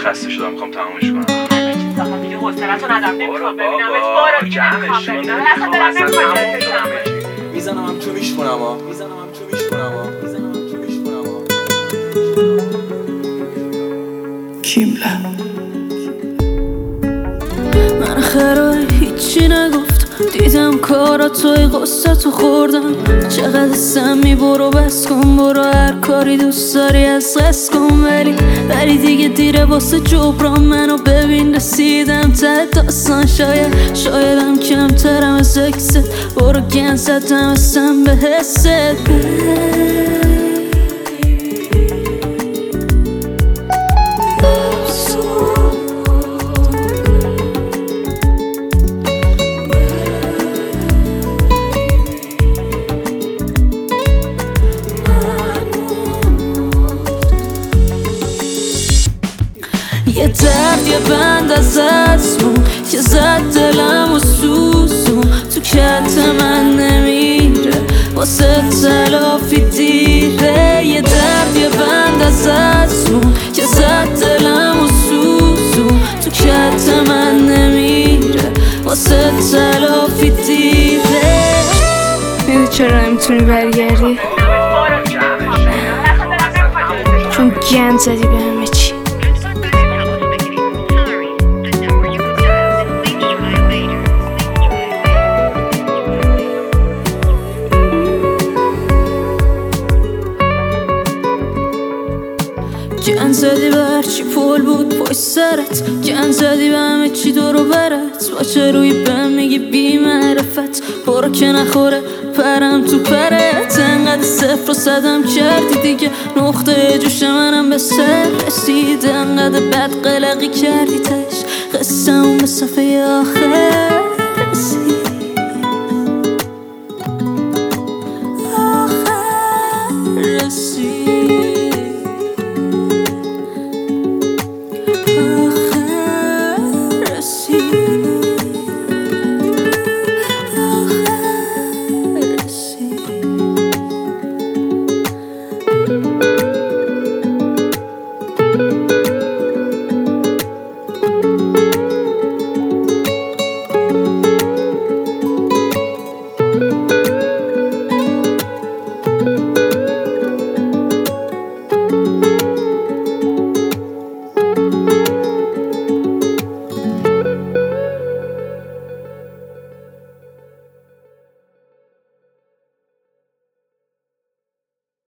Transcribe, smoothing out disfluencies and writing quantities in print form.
خسته شدم میخوام تمامش کنم. همه چیز آقا دیگه حوصله‌تو ندارم نمیخوام ببینمت بارا دیگه نمیخوام ببینم اصلا دارم نمیخوام میزنم هم چو میشکنم ها کیمله من خرای هیچی نگفت دیدم کاراتوی قصتو خوردم چقدر سمی برو بس کن برو هر کاری دوست داری از قصد کن ولی دیگه دیره واسه جبران منو ببین رسیدم ته داستان شایدم کمترم از اکست برو گن زدم اصلا به حست یه درد یه بند از اسمون که زد دلم و سوزون تو کت من نمیره واسه تلافی دیره یه درد یه بند از اسمون که زد دلم و سوزون تو کت من نمیره واسه تلافی دیره میدونی چرا نمیتونی برگردی؟ چون گند زدی به همه چی گند زدی به هرچی پول بود پای سرت گند زدی به همه چی دورو برت با چه روی بهم میگی بی معرفت برو که نخوره پرم تو پرت انقدر صفر رو صدم کردی دیگه نقطه جوش منم به سر رسید انقدر بد قلقی کردی تش قصه اون به صفحه آخر